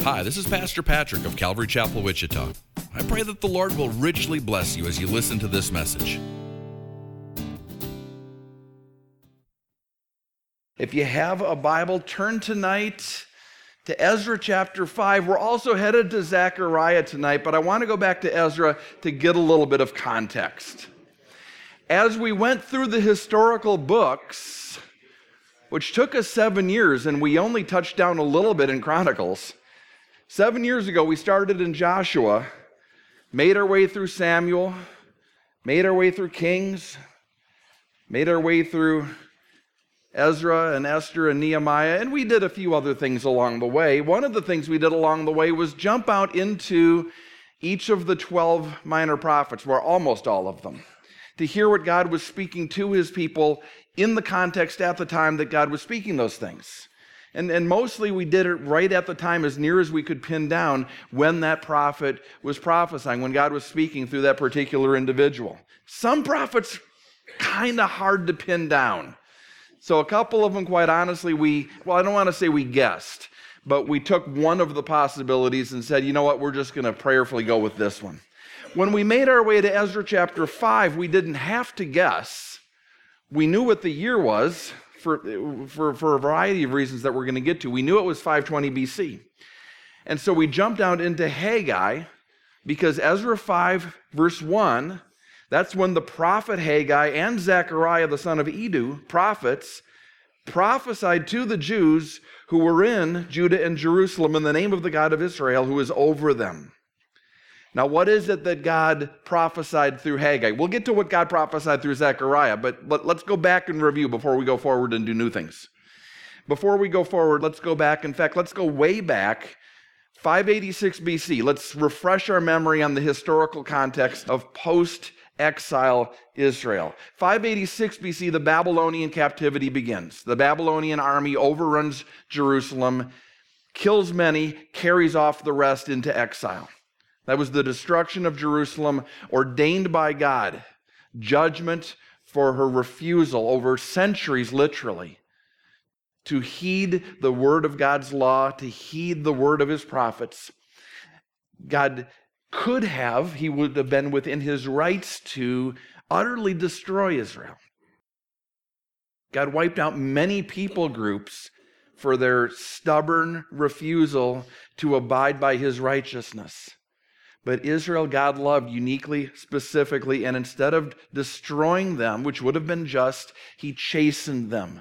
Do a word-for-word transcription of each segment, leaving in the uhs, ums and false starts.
Hi, this is Pastor Patrick of Calvary Chapel, Wichita. I pray that the Lord will richly bless you as you listen to this message. If you have a Bible, turn tonight to Ezra chapter five. We're also headed to Zechariah tonight, but I want to go back to Ezra to get a little bit of context. As we went through the historical books, which took us seven years, and we only touched down a little bit in Chronicles. Seven years ago, we started in Joshua, made our way through Samuel, made our way through Kings, made our way through Ezra and Esther and Nehemiah, and we did a few other things along the way. One of the things we did along the way was jump out into each of the twelve minor prophets, or almost all of them, to hear what God was speaking to his people in the context at the time that God was speaking those things. And, and mostly we did it right at the time, as near as we could pin down when that prophet was prophesying, when God was speaking through that particular individual. Some prophets kind of hard to pin down. So a couple of them, quite honestly, we, well, I don't want to say we guessed, but we took one of the possibilities and said, you know what, we're just going to prayerfully go with this one. When we made our way to Ezra chapter five, we didn't have to guess. We knew what the year was for, for, for a variety of reasons that we're going to get to. We knew it was five twenty B C. And so we jumped down into Haggai, because Ezra five verse one, that's when the prophet Haggai and Zechariah, the son of Iddo, prophets, prophesied to the Jews who were in Judah and Jerusalem in the name of the God of Israel, who is over them. Now, what is it that God prophesied through Haggai? We'll get to what God prophesied through Zechariah, but let, let's go back and review before we go forward and do new things. Before we go forward, let's go back. In fact, let's go way back, five eighty-six B C. Let's refresh our memory on the historical context of post-exile Israel. five eighty-six B C, the Babylonian captivity begins. The Babylonian army overruns Jerusalem, kills many, carries off the rest into exile. That was the destruction of Jerusalem ordained by God. Judgment for her refusal over centuries, literally, to heed the word of God's law, to heed the word of his prophets. God could have, he would have been within his rights to utterly destroy Israel. God wiped out many people groups for their stubborn refusal to abide by his righteousness. But Israel, God loved uniquely, specifically, and instead of destroying them, which would have been just, he chastened them.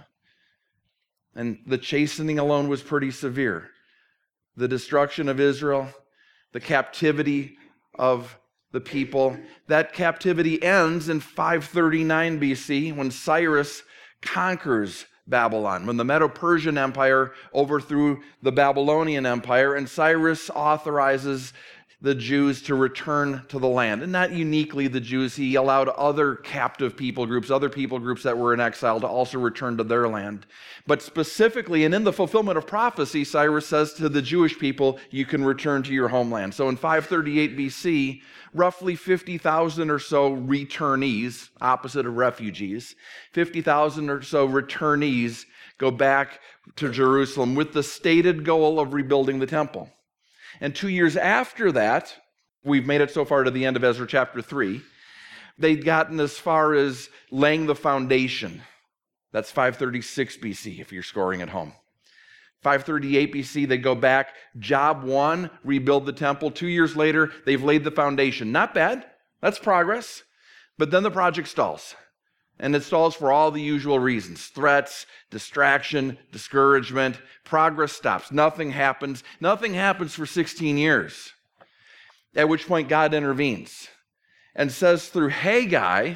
And the chastening alone was pretty severe. The destruction of Israel, the captivity of the people, that captivity ends in five thirty-nine B C when Cyrus conquers Babylon, when the Medo-Persian Empire overthrew the Babylonian Empire, and Cyrus authorizes the Jews to return to the land. And not uniquely the Jews, he allowed other captive people groups, other people groups that were in exile to also return to their land. But specifically, and in the fulfillment of prophecy, Cyrus says to the Jewish people, you can return to your homeland. So in five thirty-eight B C, roughly fifty thousand or so returnees, opposite of refugees, fifty thousand or so returnees go back to Jerusalem with the stated goal of rebuilding the temple. And two years after that, we've made it so far to the end of Ezra chapter three, they'd gotten as far as laying the foundation. That's five thirty-six B C if you're scoring at home. five thirty-eight B C, they go back. Job one, rebuild the temple. Two years later, they've laid the foundation. Not bad. That's progress. But then the project stalls. And it stalls for all the usual reasons. Threats, distraction, discouragement. Progress stops. Nothing happens. Nothing happens for sixteen years. At which point God intervenes and says through Haggai,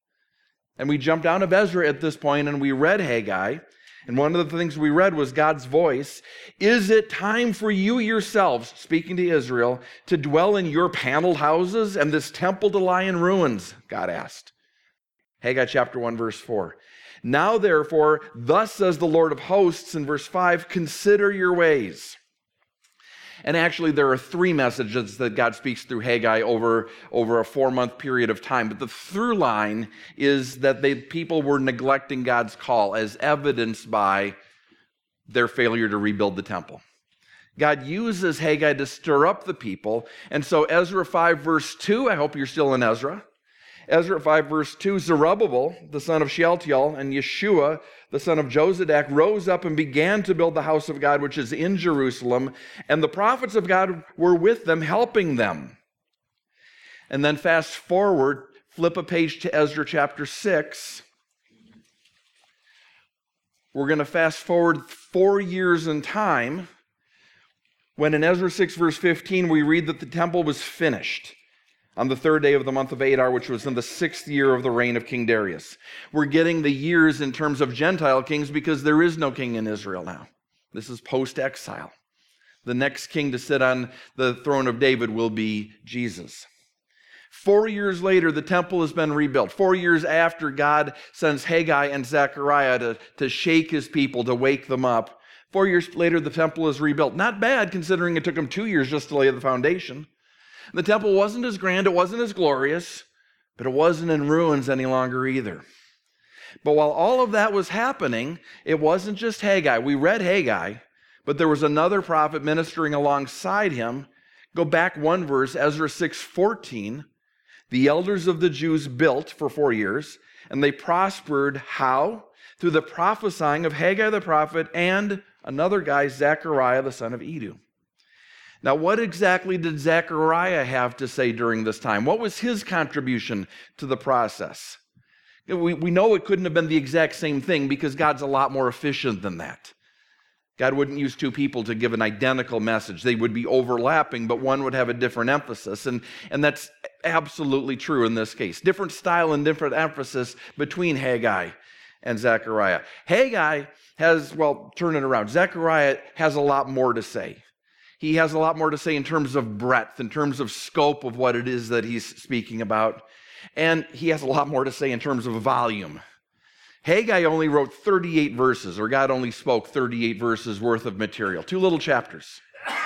and we jump down to Ezra at this point and we read Haggai, and one of the things we read was God's voice. Is it time for you yourselves, speaking to Israel, to dwell in your paneled houses and this temple to lie in ruins? God asked. Haggai chapter one, verse four. Now, therefore, thus says the Lord of hosts, in verse five, consider your ways. And actually, there are three messages that God speaks through Haggai over, over a four-month period of time. But the through line is that they, people were neglecting God's call, as evidenced by their failure to rebuild the temple. God uses Haggai to stir up the people. And so Ezra five verse two, I hope you're still in Ezra. Ezra five verse two, Zerubbabel, the son of Shealtiel, and Yeshua, the son of Jozadak, rose up and began to build the house of God, which is in Jerusalem. And the prophets of God were with them, helping them. And then fast forward, flip a page to Ezra chapter six. We're going to fast forward four years in time, when in Ezra six verse fifteen, we read that the temple was finished on the third day of the month of Adar, which was in the sixth year of the reign of King Darius. We're getting the years in terms of Gentile kings because there is no king in Israel now. This is post-exile. The next king to sit on the throne of David will be Jesus. Four years later, the temple has been rebuilt. Four years after God sends Haggai and Zechariah to, to shake his people, to wake them up. Four years later, the temple is rebuilt. Not bad, considering it took them two years just to lay the foundation. The temple wasn't as grand, it wasn't as glorious, but it wasn't in ruins any longer either. But while all of that was happening, it wasn't just Haggai. We read Haggai, but there was another prophet ministering alongside him. Go back one verse, Ezra six fourteen. The elders of the Jews built for four years, and they prospered how? Through the prophesying of Haggai the prophet and another guy, Zechariah the son of Iddo. Now, what exactly did Zechariah have to say during this time? What was his contribution to the process? We, we know it couldn't have been the exact same thing because God's a lot more efficient than that. God wouldn't use two people to give an identical message. They would be overlapping, but one would have a different emphasis. And, and that's absolutely true in this case. Different style and different emphasis between Haggai and Zechariah. Haggai has, well, turn it around. Zechariah has a lot more to say. He has a lot more to say in terms of breadth, in terms of scope of what it is that he's speaking about. And he has a lot more to say in terms of volume. Haggai only wrote thirty-eight verses, or God only spoke thirty-eight verses worth of material. Two little chapters.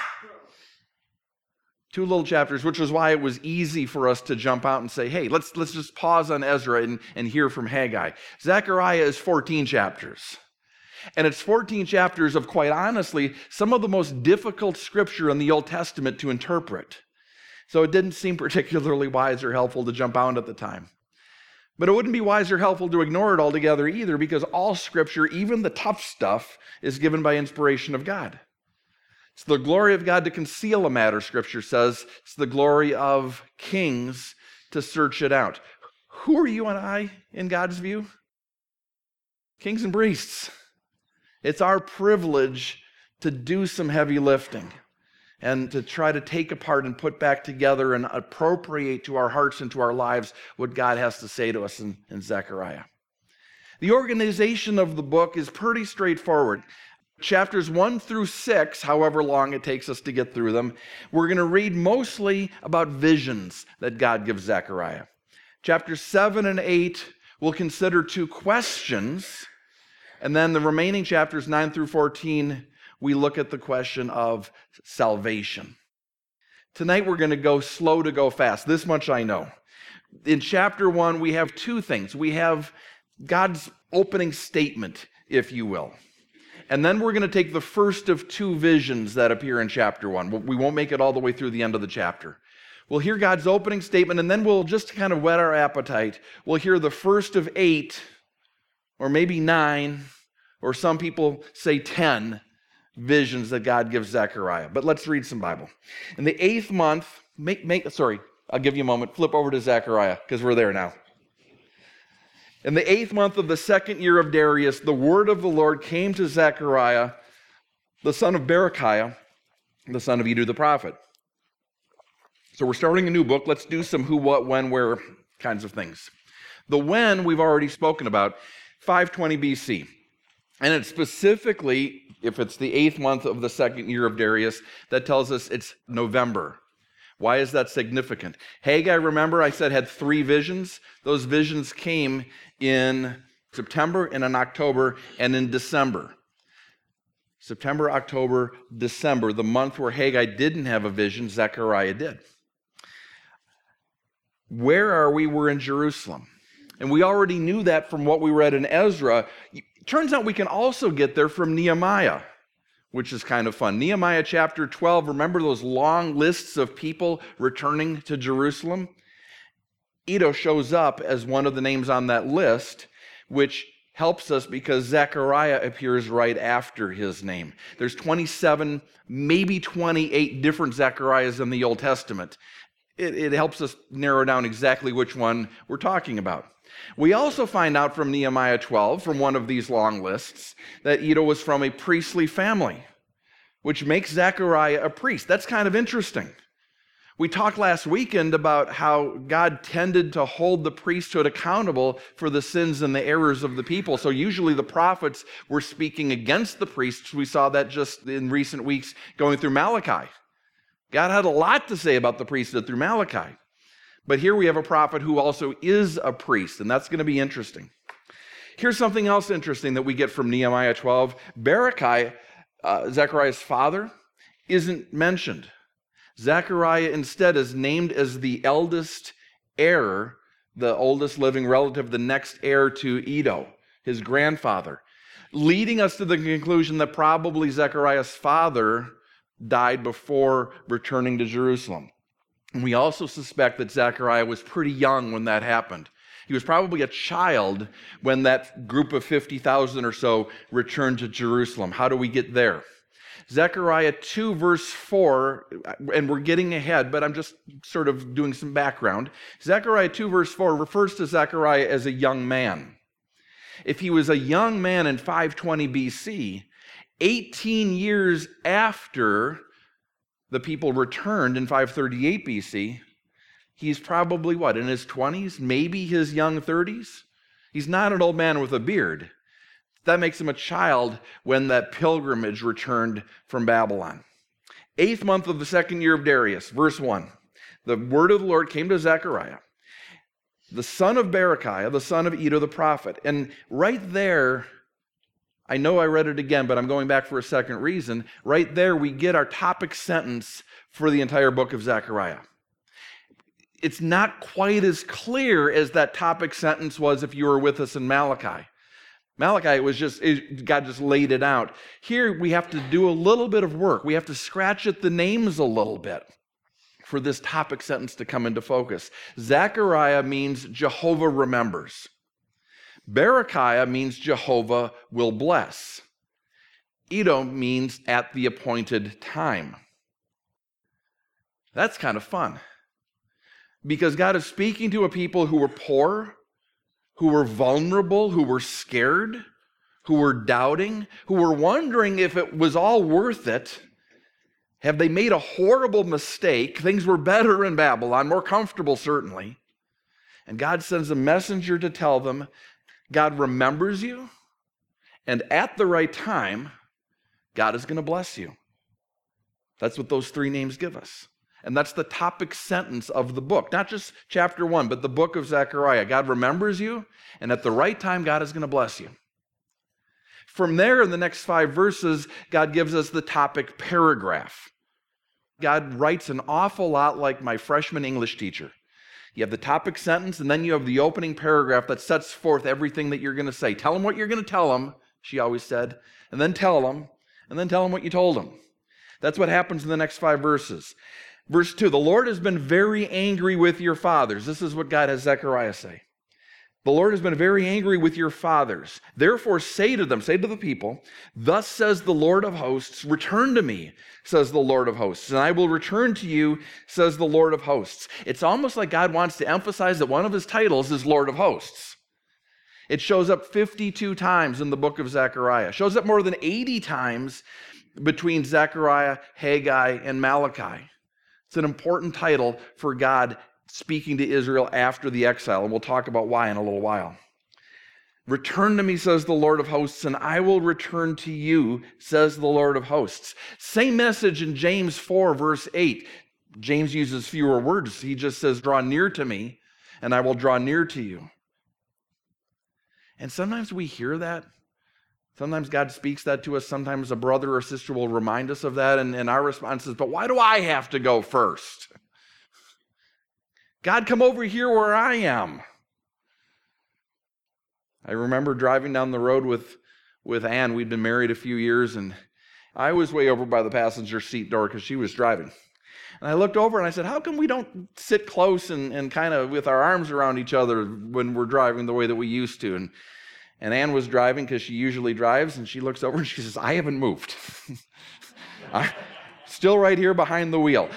Two little chapters, which is why it was easy for us to jump out and say, hey, let's, let's just pause on Ezra and, and hear from Haggai. Zechariah is fourteen chapters. And it's fourteen chapters of, quite honestly, some of the most difficult scripture in the Old Testament to interpret. So it didn't seem particularly wise or helpful to jump out at the time. But it wouldn't be wise or helpful to ignore it altogether either, because all scripture, even the tough stuff, is given by inspiration of God. It's the glory of God to conceal a matter, scripture says. It's the glory of kings to search it out. Who are you and I in God's view? Kings and priests. It's our privilege to do some heavy lifting and to try to take apart and put back together and appropriate to our hearts and to our lives what God has to say to us in, in Zechariah. The organization of the book is pretty straightforward. Chapters one through six, however long it takes us to get through them, we're going to read mostly about visions that God gives Zechariah. Chapters seven and eight, we'll consider two questions. And then the remaining chapters, nine through fourteen, we look at the question of salvation. Tonight we're going to go slow to go fast. This much I know. In chapter one, we have two things. We have God's opening statement, if you will. And then we're going to take the first of two visions that appear in chapter one. We won't make it all the way through the end of the chapter. We'll hear God's opening statement, and then we'll just kind of whet our appetite. We'll hear the first of eight, or maybe nine, or some people say ten visions that God gives Zechariah. But let's read some Bible. In the eighth month, make, make, sorry, I'll give you a moment. Flip over to Zechariah, because we're there now. In the eighth month of the second year of Darius, the word of the Lord came to Zechariah, the son of Berechiah, the son of Iddo the prophet. So we're starting a new book. Let's do some who, what, when, where kinds of things. The when we've already spoken about, five twenty B C. And it's specifically, if it's the eighth month of the second year of Darius, that tells us it's November. Why is that significant? Haggai, remember I said, had three visions. Those visions came in September and in October and in December. September, October, December, the month where Haggai didn't have a vision, Zechariah did. Where are we? We're in Jerusalem. And we already knew that from what we read in Ezra. Turns out we can also get there from Nehemiah. which is kind of fun. Nehemiah chapter twelve, remember those long lists of people returning to Jerusalem? Iddo shows up as one of the names on that list, which helps us because Zechariah appears right after his name. There's twenty-seven, maybe twenty-eight different Zechariahs in the Old Testament. It, it helps us narrow down exactly which one we're talking about. We also find out from Nehemiah twelve, from one of these long lists, that Iddo was from a priestly family, which makes Zechariah a priest. That's kind of interesting. We talked last weekend about how God tended to hold the priesthood accountable for the sins and the errors of the people. So usually the prophets were speaking against the priests. We saw that just in recent weeks going through Malachi. God had a lot to say about the priesthood through Malachi. But here we have a prophet who also is a priest, and that's going to be interesting. Here's something else interesting that we get from Nehemiah twelve. Berechiah, uh, Zechariah's father, isn't mentioned. Zechariah instead is named as the eldest heir, the oldest living relative, the next heir to Iddo, his grandfather, leading us to the conclusion that probably Zechariah's father died before returning to Jerusalem. And we also suspect that Zechariah was pretty young when that happened. He was probably a child when that group of fifty thousand or so returned to Jerusalem. How do we get there? Zechariah two, verse four, and we're getting ahead, but I'm just sort of doing some background. Zechariah two, verse four refers to Zechariah as a young man. If he was a young man in five twenty B C, eighteen years after the people returned in five thirty-eight B C, he's probably what, in his twenties, maybe his young thirties? He's not an old man with a beard. That makes him a child when that pilgrimage returned from Babylon. Eighth month of the second year of Darius, verse one. The word of the Lord came to Zechariah, the son of Berechiah, the son of Iddo the prophet. And right there, I know I read it again, but I'm going back for a second reason. Right there, we get our topic sentence for the entire book of Zechariah. It's not quite as clear as that topic sentence was if you were with us in Malachi. Malachi, it was just, it, God just laid it out. Here, we have to do a little bit of work. We have to scratch at the names a little bit for this topic sentence to come into focus. Zechariah means Jehovah remembers. Berechiah means Jehovah will bless. Iddo means at the appointed time. That's kind of fun, because God is speaking to a people who were poor, who were vulnerable, who were scared, who were doubting, who were wondering if it was all worth it. Have they made a horrible mistake? Things were better in Babylon, more comfortable certainly. And God sends a messenger to tell them, God remembers you, and at the right time, God is going to bless you. That's what those three names give us. And that's the topic sentence of the book. Not just chapter one, but the book of Zechariah. God remembers you, and at the right time, God is going to bless you. From there, in the next five verses, God gives us the topic paragraph. God writes an awful lot like my freshman English teacher. You have the topic sentence, and then you have the opening paragraph that sets forth everything that you're going to say. Tell them what you're going to tell them, she always said, and then tell them, and then tell them what you told them. That's what happens in the next five verses. Verse two, the Lord has been very angry with your fathers. This is what God has Zechariah say. The Lord has been very angry with your fathers. Therefore say to them, say to the people, thus says the Lord of hosts, return to me, says the Lord of hosts, and I will return to you, says the Lord of hosts. It's almost like God wants to emphasize that one of his titles is Lord of hosts. It shows up fifty-two times in the book of Zechariah. It shows up more than eighty times between Zechariah, Haggai, and Malachi. It's an important title for God speaking to Israel after the exile, and we'll talk about why in a little while. Return to me, says the Lord of hosts, and I will return to you, says the Lord of hosts. Same message in James four, verse eight. James uses fewer words. He just says, draw near to me, and I will draw near to you. And sometimes we hear that. Sometimes God speaks that to us. Sometimes a brother or sister will remind us of that. And, and our response is, but why do I have to go first? God, come over here where I am. I remember driving down the road with, with Ann. We'd been married a few years, and, I was way over by the passenger seat door because she was driving. And I looked over and I said, how come we don't sit close and, and kind of with our arms around each other when we're driving the way that we used to? And, and Ann was driving because she usually drives, and she looks over and she says, I haven't moved. I'm still right here behind the wheel.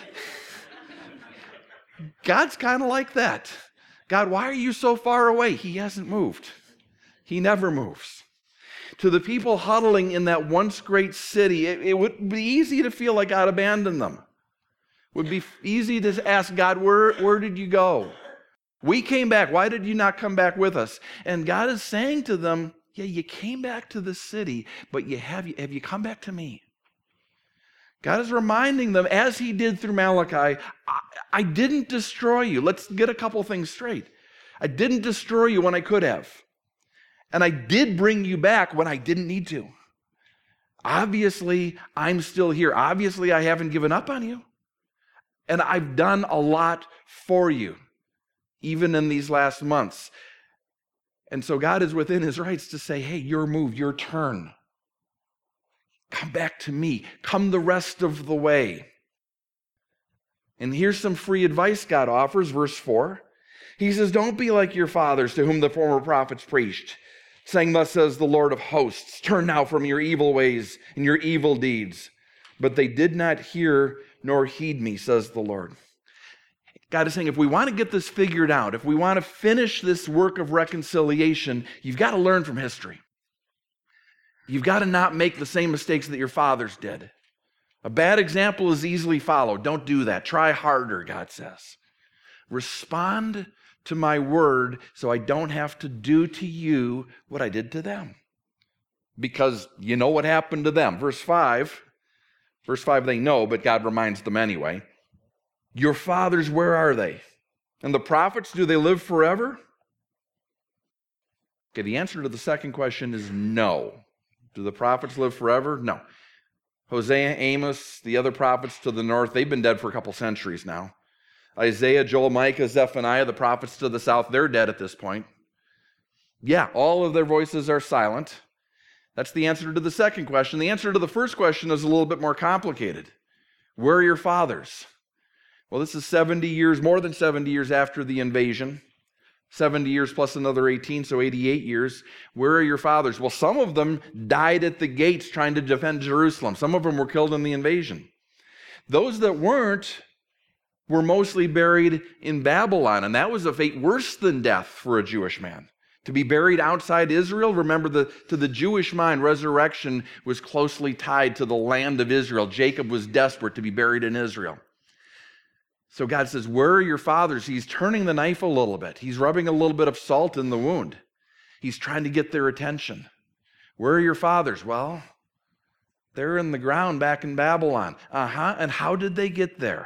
God's kind of like that. God, why are you so far away? He hasn't moved. He never moves. To the people huddling in that once great city, it, it would be easy to feel like God abandoned them. It would be easy to ask God, where, where did you go? We came back. Why did you not come back with us? And God is saying to them, yeah, you came back to the city, but you have, have you come back to me? God is reminding them, as he did through Malachi, I, I didn't destroy you. Let's get a couple things straight. I didn't destroy you when I could have. And I did bring you back when I didn't need to. Obviously, I'm still here. Obviously, I haven't given up on you. And I've done a lot for you, even in these last months. And so God is within his rights to say, hey, your move, your turn. Come back to me. Come the rest of the way. And here's some free advice God offers, verse four. He says, don't be like your fathers to whom the former prophets preached, saying, thus says the Lord of hosts, turn now from your evil ways and your evil deeds. But they did not hear nor heed me, says the Lord. God is saying, if we want to get this figured out, if we want to finish this work of reconciliation, you've got to learn from history. You've got to not make the same mistakes that your fathers did. A bad example is easily followed. Don't do that. Try harder, God says. Respond to my word so I don't have to do to you what I did to them. Because you know what happened to them. Verse five, verse five they know, but God reminds them anyway. Your fathers, where are they? And the prophets, do they live forever? Okay, the answer to the second question is no. Do the prophets live forever? No. Hosea, Amos, the other prophets to the north, they've been dead for a couple centuries now. Isaiah, Joel, Micah, Zephaniah, the prophets to the south, they're dead at this point. Yeah, all of their voices are silent. That's the answer to the second question. The answer to the first question is a little bit more complicated. Where are your fathers? Well, this is seventy years, more than seventy years after the invasion. seventy years plus another eighteen, so eighty-eight years. Where are your fathers? Well, some of them died at the gates trying to defend Jerusalem. Some of them were killed in the invasion. Those that weren't were mostly buried in Babylon, and that was a fate worse than death for a Jewish man. To be buried outside Israel, remember, the, to the Jewish mind, resurrection was closely tied to the land of Israel. Jacob was desperate to be buried in Israel. So God says, where are your fathers? He's turning the knife a little bit. He's rubbing a little bit of salt in the wound. He's trying to get their attention. Where are your fathers? Well, they're in the ground back in Babylon. Uh-huh. And how did they get there?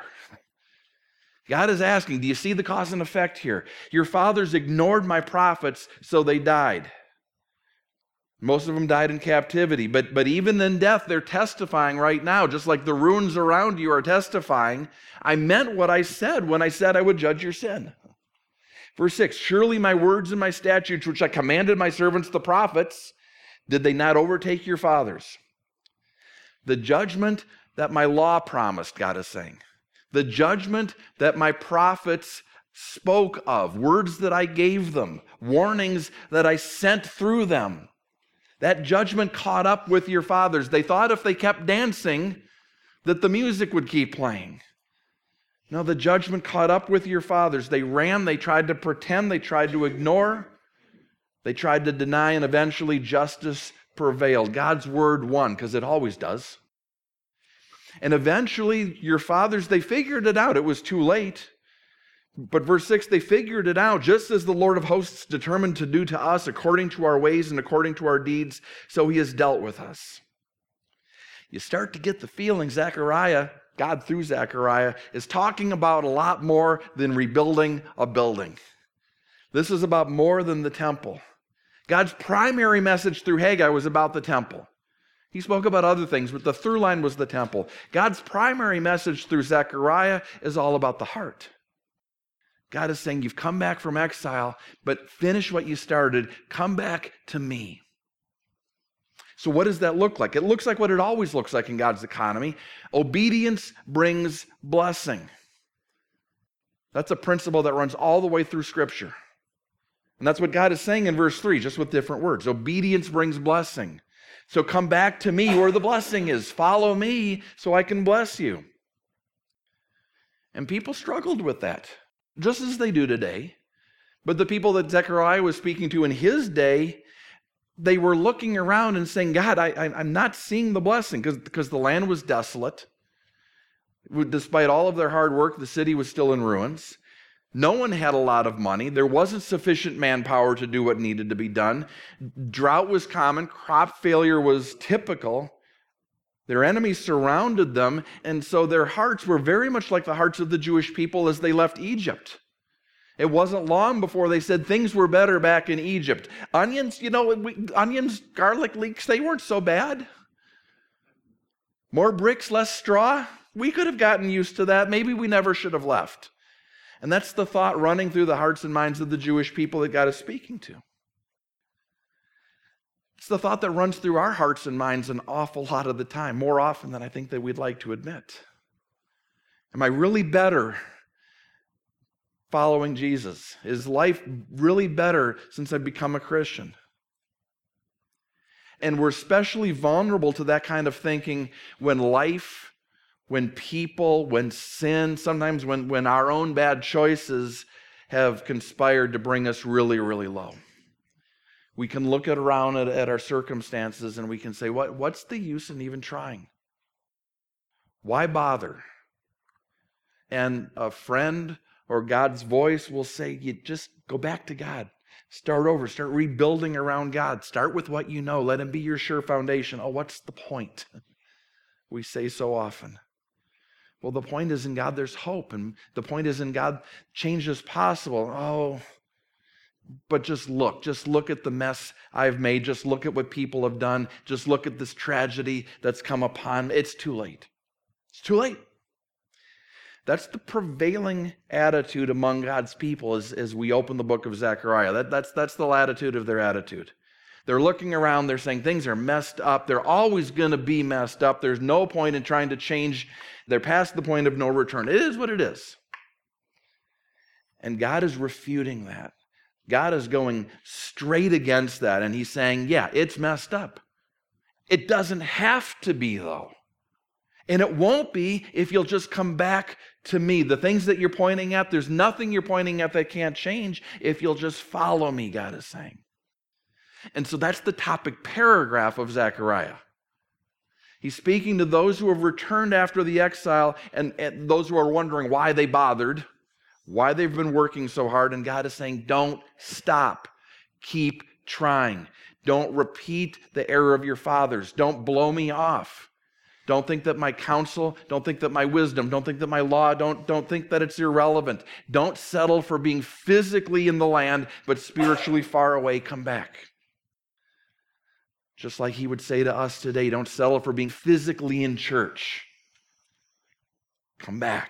God is asking, do you see the cause and effect here? Your fathers ignored my prophets, so they died. Most of them died in captivity, but, but even in death, they're testifying right now, just like the ruins around you are testifying. I meant what I said when I said I would judge your sin. Verse six, surely my words and my statutes, which I commanded my servants the prophets, did they not overtake your fathers? The judgment that my law promised, God is saying. The judgment that my prophets spoke of, words that I gave them, warnings that I sent through them. That judgment caught up with your fathers. They thought if they kept dancing, that the music would keep playing. No, the judgment caught up with your fathers. They ran, they tried to pretend, they tried to ignore, they tried to deny, and eventually justice prevailed. God's word won, because it always does. And eventually, your fathers, they figured it out. It was too late. But verse six, they figured it out. Just as the Lord of hosts determined to do to us according to our ways and according to our deeds, so he has dealt with us. You start to get the feeling Zechariah, God through Zechariah, is talking about a lot more than rebuilding a building. This is about more than the temple. God's primary message through Haggai was about the temple. He spoke about other things, but the through line was the temple. God's primary message through Zechariah is all about the heart. God is saying, you've come back from exile, but finish what you started. Come back to me. So what does that look like? It looks like what it always looks like in God's economy. Obedience brings blessing. That's a principle that runs all the way through Scripture. And that's what God is saying in verse three, just with different words. Obedience brings blessing. So come back to me where the blessing is. Follow me so I can bless you. And people struggled with that, just as they do today. But the people that Zechariah was speaking to in his day, they were looking around and saying, God, I, I, I'm not seeing the blessing, because because the land was desolate. Despite all of their hard work, the city was still in ruins. No one had a lot of money. There wasn't sufficient manpower to do what needed to be done. Drought was common. Crop failure was typical. Their enemies surrounded them, and so their hearts were very much like the hearts of the Jewish people as they left Egypt. It wasn't long before they said things were better back in Egypt. Onions, you know, we, onions, garlic leeks, they weren't so bad. More bricks, less straw. We could have gotten used to that. Maybe we never should have left. And that's the thought running through the hearts and minds of the Jewish people that God is speaking to. It's the thought that runs through our hearts and minds an awful lot of the time, more often than I think that we'd like to admit. Am I really better following Jesus? Is life really better since I've become a Christian? And we're especially vulnerable to that kind of thinking when life, when people, when sin, sometimes when, when our own bad choices have conspired to bring us really, really low. We can look at around at, at our circumstances and we can say, what, what's the use in even trying? Why bother? And a friend or God's voice will say, you just go back to God. Start over. Start rebuilding around God. Start with what you know. Let Him be your sure foundation. Oh, what's the point? We say so often. Well, the point is in God there's hope, and the point is in God change is possible. Oh, but just look. Just look at the mess I've made. Just look at what people have done. Just look at this tragedy that's come upon me. It's too late. It's too late. That's the prevailing attitude among God's people as, as we open the book of Zechariah. That, that's, that's the latitude of their attitude. They're looking around, they're saying things are messed up. They're always going to be messed up. There's no point in trying to change. They're past the point of no return. It is what it is. And God is refuting that. God is going straight against that. And He's saying, yeah, it's messed up. It doesn't have to be, though. And it won't be if you'll just come back to me. The things that you're pointing at, there's nothing you're pointing at that can't change if you'll just follow me, God is saying. And so that's the topic paragraph of Zechariah. He's speaking to those who have returned after the exile and, and those who are wondering why they bothered, why they've been working so hard. And God is saying, don't stop. Keep trying. Don't repeat the error of your fathers. Don't blow me off. Don't think that my counsel, don't think that my wisdom, don't think that my law, don't, don't think that it's irrelevant. Don't settle for being physically in the land, but spiritually far away. Come back. Just like He would say to us today, don't settle for being physically in church. Come back.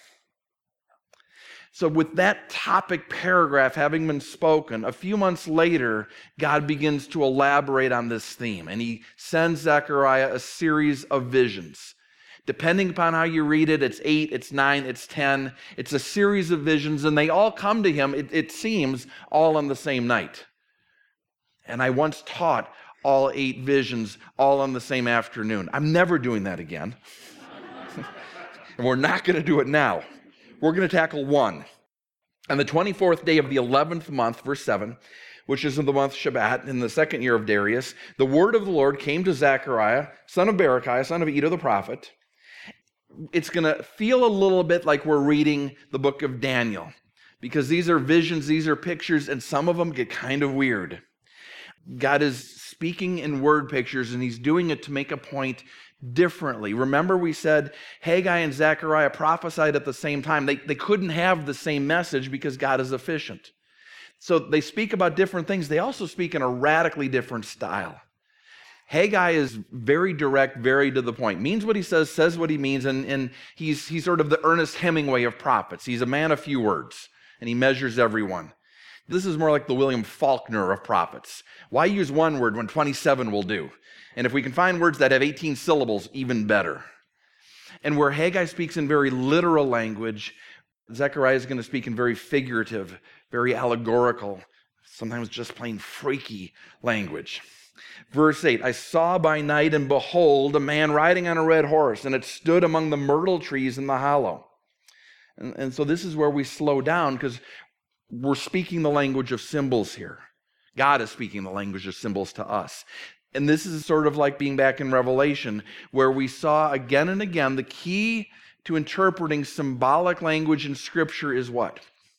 So with that topic paragraph having been spoken, a few months later, God begins to elaborate on this theme, and He sends Zechariah a series of visions. Depending upon how you read it, it's eight, it's nine, it's ten. It's a series of visions, and they all come to him, it, it seems, all on the same night. And I once taught all eight visions all on the same afternoon. I'm never doing that again. And we're not going to do it now. We're going to tackle one. On the twenty-fourth day of the eleventh month, verse seven, which is in the month Shabbat, in the second year of Darius, the word of the Lord came to Zechariah, son of Berechiah, son of Iddo the prophet. It's going to feel a little bit like we're reading the book of Daniel, because these are visions, these are pictures, and some of them get kind of weird. God is speaking in word pictures, and He's doing it to make a point differently. Remember, we said Haggai and Zechariah prophesied at the same time. They, they couldn't have the same message because God is efficient. So they speak about different things. They also speak in a radically different style. Haggai is very direct, very to the point. Means what he says, says what he means, and, and he's, he's sort of the Ernest Hemingway of prophets. He's a man of few words, and he measures everyone. This is more like the William Faulkner of prophets. Why use one word when twenty-seven will do? And if we can find words that have eighteen syllables, even better. And where Haggai speaks in very literal language, Zechariah is going to speak in very figurative, very allegorical, sometimes just plain freaky language. Verse eight, I saw by night, and behold, a man riding on a red horse, and it stood among the myrtle trees in the hollow. And, and so this is where we slow down, because we're speaking the language of symbols here. God is speaking the language of symbols to us. And this is sort of like being back in Revelation, where we saw again and again the key to interpreting symbolic language in Scripture is what?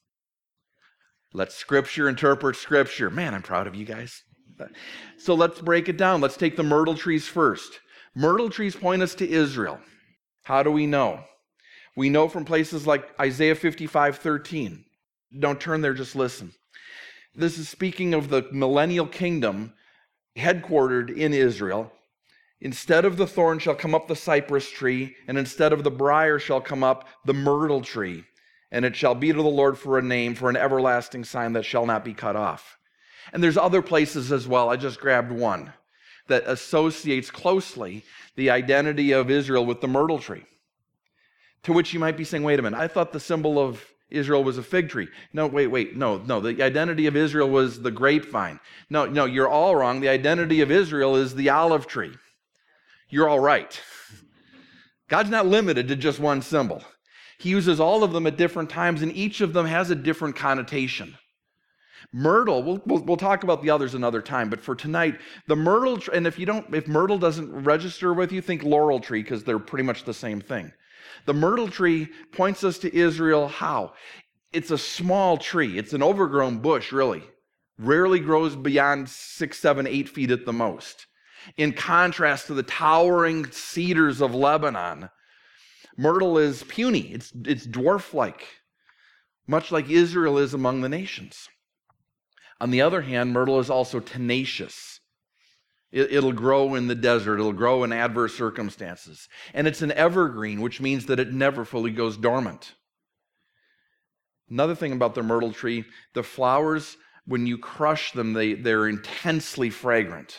Let Scripture interpret Scripture. Man, I'm proud of you guys. So let's break it down. Let's take the myrtle trees first. Myrtle trees point us to Israel. How do we know? We know from places like Isaiah fifty-five thirteen. Don't turn there, just listen. This is speaking of the millennial kingdom headquartered in Israel. Instead of the thorn shall come up the cypress tree, and instead of the briar shall come up the myrtle tree. And it shall be to the Lord for a name, for an everlasting sign that shall not be cut off. And there's other places as well. I just grabbed one that associates closely the identity of Israel with the myrtle tree. To which you might be saying, wait a minute, I thought the symbol of Israel was a fig tree. No, wait, wait, no, no. The identity of Israel was the grapevine. No, no, you're all wrong. The identity of Israel is the olive tree. You're all right. God's not limited to just one symbol. He uses all of them at different times, and each of them has a different connotation. Myrtle, we'll, we'll, we'll talk about the others another time, but for tonight, the myrtle, and if you don't, if myrtle doesn't register with you, think laurel tree, because they're pretty much the same thing. The myrtle tree points us to Israel. How? It's a small tree. It's an overgrown bush, really. Rarely grows beyond six, seven, eight feet at the most. In contrast to the towering cedars of Lebanon, myrtle is puny. It's, it's dwarf-like, much like Israel is among the nations. On the other hand, myrtle is also tenacious. It, it'll grow in the desert. It'll grow in adverse circumstances. And it's an evergreen, which means that it never fully goes dormant. Another thing about the myrtle tree, the flowers, when you crush them, they, they're intensely fragrant.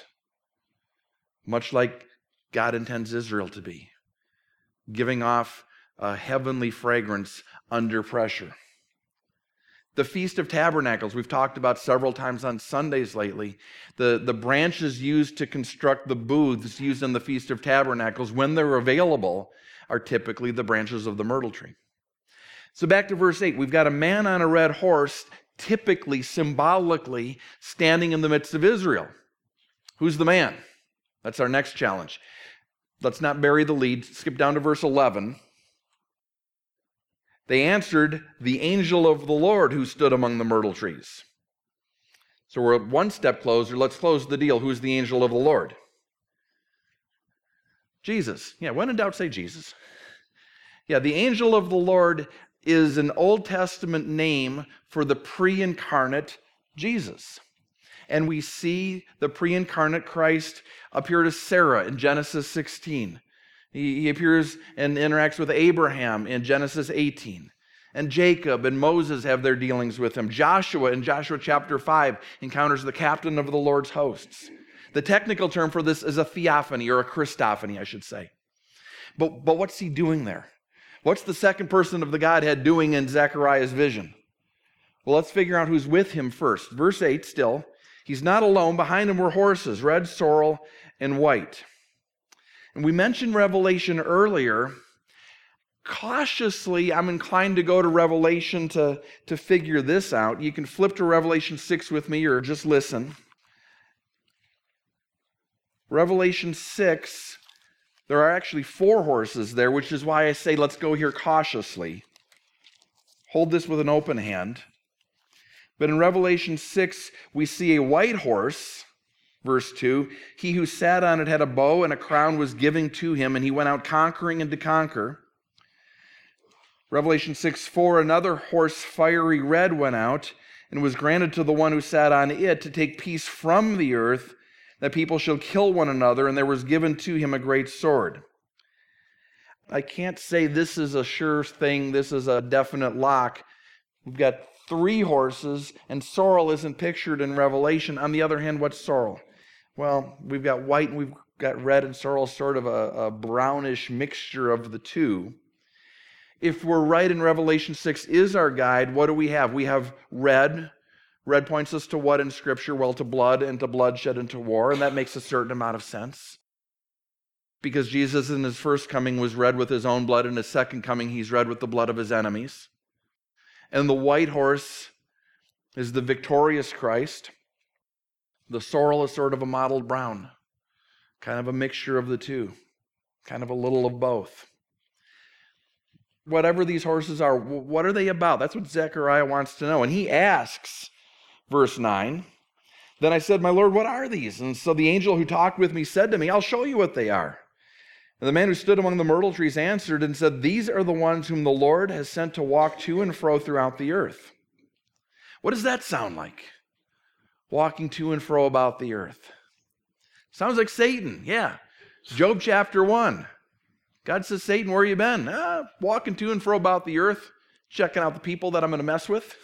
Much like God intends Israel to be, giving off a heavenly fragrance under pressure. The Feast of Tabernacles, we've talked about several times on Sundays lately. The, the branches used to construct the booths used in the Feast of Tabernacles, when they're available, are typically the branches of the myrtle tree. So back to verse eight, we've got a man on a red horse, typically, symbolically, standing in the midst of Israel. Who's the man? That's our next challenge. Let's not bury the lead. Skip down to verse eleven. They answered, the angel of the Lord who stood among the myrtle trees. So we're one step closer. Let's close the deal. Who's the angel of the Lord? Jesus. Yeah, when in doubt, say Jesus. Yeah, the angel of the Lord is an Old Testament name for the pre-incarnate Jesus. And we see the pre-incarnate Christ appear to Sarah in Genesis sixteen. He, he appears and interacts with Abraham in Genesis eighteen. And Jacob and Moses have their dealings with him. Joshua in Joshua chapter five encounters the captain of the Lord's hosts. The technical term for this is a theophany, or a Christophany, I should say. But, but what's he doing there? What's the second person of the Godhead doing in Zechariah's vision? Well, let's figure out who's with him first. Verse eight still. He's not alone. Behind him were horses, red, sorrel, and white. And we mentioned Revelation earlier. Cautiously, I'm inclined to go to Revelation to, to figure this out. You can flip to Revelation six with me, or just listen. Revelation six, there are actually four horses there, which is why I say let's go here cautiously. Hold this with an open hand. But in Revelation six, we see a white horse, verse two. He who sat on it had a bow, and a crown was given to him, and he went out conquering and to conquer. Revelation six four, another horse, fiery red, went out, and was granted to the one who sat on it to take peace from the earth, that people shall kill one another, and there was given to him a great sword. I can't say this is a sure thing, this is a definite lock. We've got three horses, and sorrel isn't pictured in Revelation. On the other hand, what's sorrel? Well, we've got white and we've got red, and sorrel, sort of a, a brownish mixture of the two. If we're right and Revelation six is our guide, what do we have? We have red. Red points us to what in Scripture? Well, to blood, and to bloodshed, and to war, and that makes a certain amount of sense. Because Jesus in his first coming was red with his own blood, in his second coming he's red with the blood of his enemies. And the white horse is the victorious Christ. The sorrel is sort of a mottled brown, kind of a mixture of the two, kind of a little of both. Whatever these horses are, what are they about? That's what Zechariah wants to know. And he asks, verse nine, then I said, my Lord, what are these? And so the angel who talked with me said to me, I'll show you what they are. And the man who stood among the myrtle trees answered and said, these are the ones whom the Lord has sent to walk to and fro throughout the earth. What does that sound like? Walking to and fro about the earth. Sounds like Satan, yeah. Job chapter one. God says, Satan, where you been? Ah, walking to and fro about the earth, checking out the people that I'm going to mess with.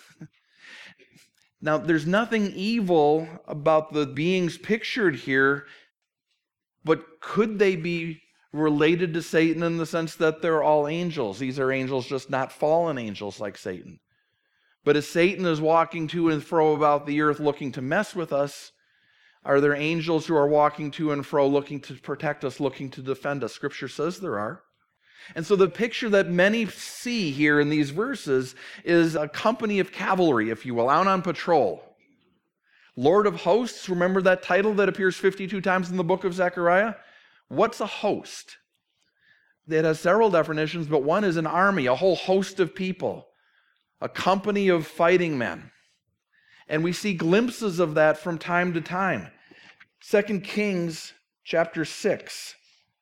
Now, there's nothing evil about the beings pictured here, but could they be related to Satan in the sense that they're all angels? These are angels, just not fallen angels like Satan. But as Satan is walking to and fro about the earth looking to mess with us, are there angels who are walking to and fro looking to protect us, looking to defend us? Scripture says there are. And so the picture that many see here in these verses is a company of cavalry, if you will, out on patrol. Lord of hosts, remember that title that appears fifty-two times in the book of Zechariah? What's a host? It has several definitions, but one is an army, a whole host of people, a company of fighting men. And we see glimpses of that from time to time. Second Kings chapter six.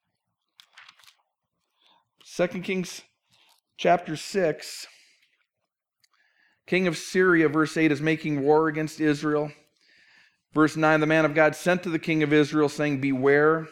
Second Kings chapter six. King of Syria, verse eight, is making war against Israel. Verse nine, the man of God sent to the king of Israel, saying, beware.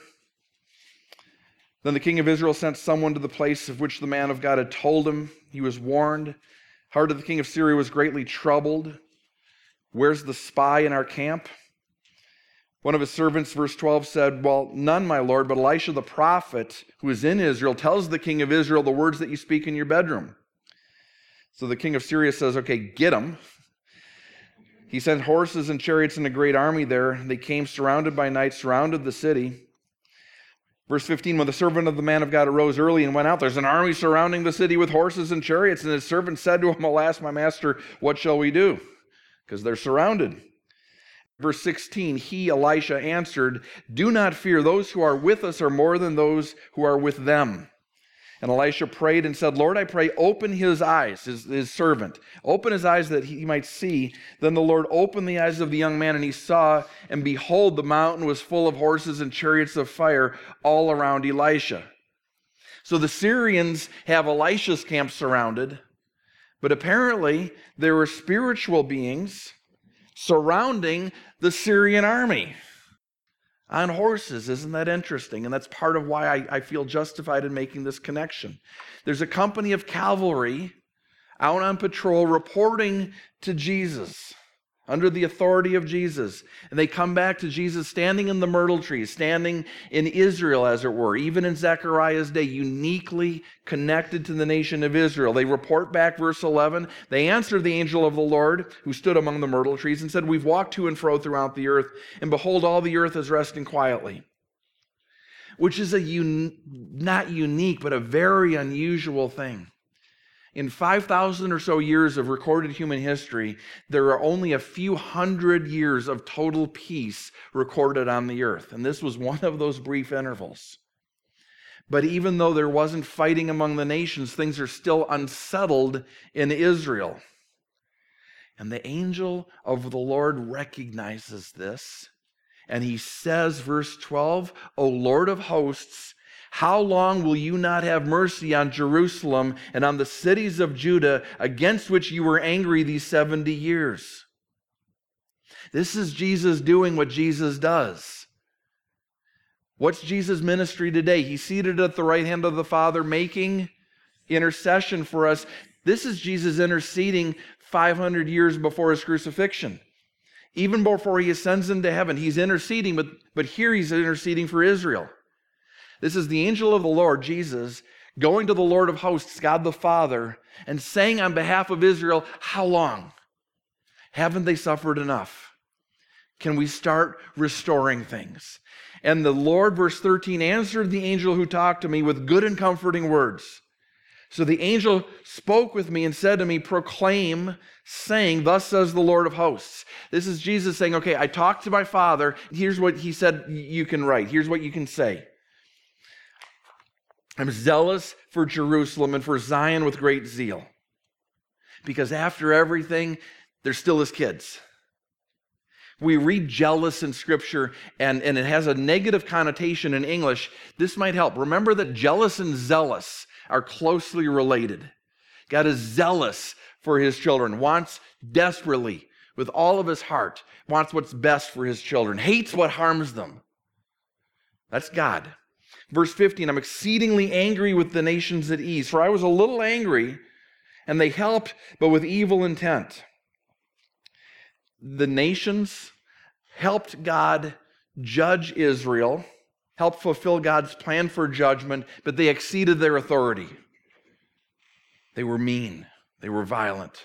Then the king of Israel sent someone to the place of which the man of God had told him. He was warned. Heart of the king of Syria was greatly troubled. Where's the spy in our camp? One of his servants, verse twelve, said, well, none, my lord, but Elisha the prophet, who is in Israel, tells the king of Israel the words that you speak in your bedroom. So the king of Syria says, okay, get him. He sent horses and chariots and a great army there. They came surrounded by night, surrounded the city. Verse fifteen, when the servant of the man of God arose early and went out, there's an army surrounding the city with horses and chariots. And his servant said to him, alas, my master, what shall we do? Because they're surrounded. Verse sixteen, he, Elisha, answered, do not fear. Those who are with us are more than those who are with them. And Elisha prayed and said, Lord, I pray, open his eyes, his, his servant. Open his eyes that he might see. Then the Lord opened the eyes of the young man, and he saw, and behold, the mountain was full of horses and chariots of fire all around Elisha. So the Syrians have Elisha's camp surrounded, but apparently there were spiritual beings surrounding the Syrian army on horses. Isn't that interesting? And that's part of why I, I feel justified in making this connection. There's a company of cavalry out on patrol reporting to Jesus under the authority of Jesus. And they come back to Jesus standing in the myrtle trees, standing in Israel, as it were, even in Zechariah's day, uniquely connected to the nation of Israel. They report back, verse eleven, they answered the angel of the Lord who stood among the myrtle trees and said, we've walked to and fro throughout the earth, and behold, all the earth is resting quietly. Which is a un- not unique, but a very unusual thing. In five thousand or so years of recorded human history, there are only a few hundred years of total peace recorded on the earth. And this was one of those brief intervals. But even though there wasn't fighting among the nations, things are still unsettled in Israel. And the angel of the Lord recognizes this. And he says, verse twelve, O Lord of hosts, how long will you not have mercy on Jerusalem and on the cities of Judah against which you were angry these seventy years? This is Jesus doing what Jesus does. What's Jesus' ministry today? He's seated at the right hand of the Father, making intercession for us. This is Jesus interceding five hundred years before his crucifixion. Even before he ascends into heaven, he's interceding, but, but here he's interceding for Israel. This is the angel of the Lord, Jesus, going to the Lord of hosts, God the Father, and saying on behalf of Israel, how long? Haven't they suffered enough? Can we start restoring things? And the Lord, verse thirteen, answered the angel who talked to me with good and comforting words. So the angel spoke with me and said to me, proclaim, saying, thus says the Lord of hosts. This is Jesus saying, okay, I talked to my Father. Here's what he said you can write. Here's what you can say. I'm zealous for Jerusalem and for Zion with great zeal. Because after everything, they're still his kids. We read jealous in Scripture, and, and it has a negative connotation in English. This might help. Remember that jealous and zealous are closely related. God is zealous for his children, wants desperately, with all of his heart, wants what's best for his children, hates what harms them. That's God. Verse fifteen, I'm exceedingly angry with the nations at ease, for I was a little angry, and they helped, but with evil intent. The nations helped God judge Israel, helped fulfill God's plan for judgment, but they exceeded their authority. They were mean. They were violent.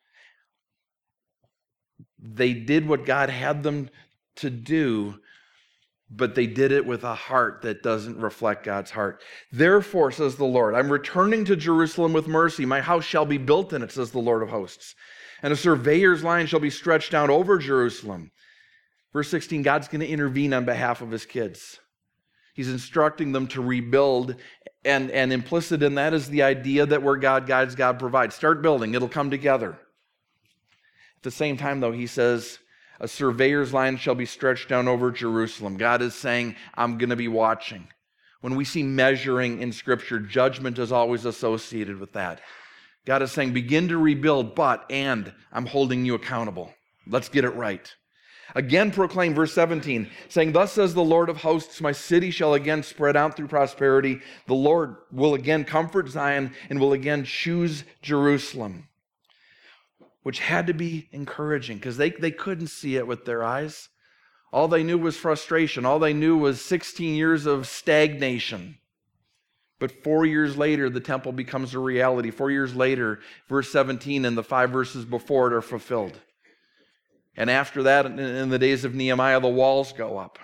They did what God had them to do, but they did it with a heart that doesn't reflect God's heart. Therefore, says the Lord, I'm returning to Jerusalem with mercy. My house shall be built in it, says the Lord of hosts. And a surveyor's line shall be stretched down over Jerusalem. Verse sixteen, God's going to intervene on behalf of his kids. He's instructing them to rebuild, and, and implicit in that is the idea that where God guides, God provides. Start building, it'll come together. At the same time, though, he says, a surveyor's line shall be stretched down over Jerusalem. God is saying, I'm going to be watching. When we see measuring in Scripture, judgment is always associated with that. God is saying, begin to rebuild, but, and, I'm holding you accountable. Let's get it right. Again proclaim, verse seventeen, saying, thus says the Lord of hosts, my city shall again spread out through prosperity. The Lord will again comfort Zion and will again choose Jerusalem. Which had to be encouraging because they, they couldn't see it with their eyes. All they knew was frustration. All they knew was sixteen years of stagnation. But four years later, the temple becomes a reality. Four years later, verse seventeen and the five verses before it are fulfilled. And after that, in the days of Nehemiah, the walls go up.